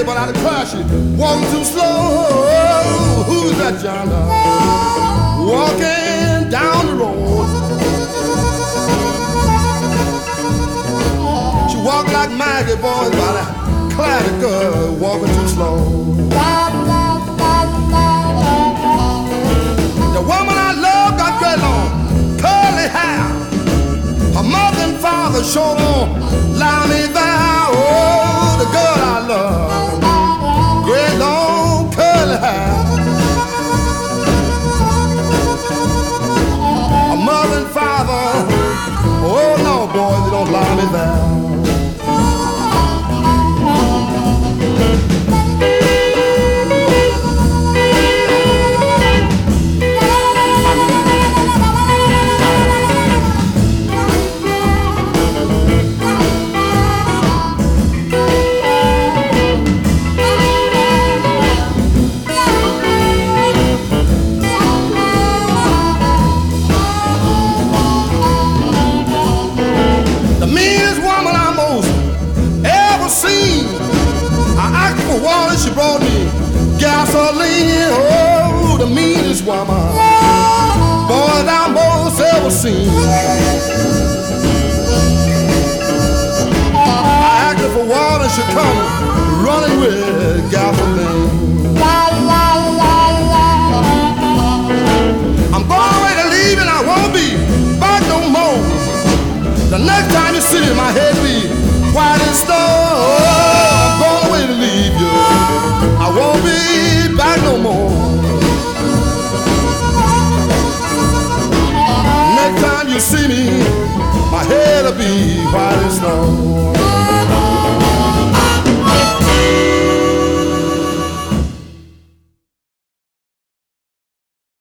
but I declare she walking too slow. Who's that yonder walking down the road? She walk like Maggie, boys, but I declare the girl walking too slow. The woman I love got great long curly hair. Her mother and father sure don't allow me there. Oh, the girl I love, great long curly hair. Her mother and father, oh no, boys, they don't allow me there. Water, she brought me gasoline. Oh, the meanest woman, boy, that I most ever seen. I asked her for water, she come running with gasoline. I'm going away to leave and I won't be back no more. The next time you see me, my head be white as snow. I'm going away to leave you. I won't be back no more. Next time you see me, my head'll be white as snow.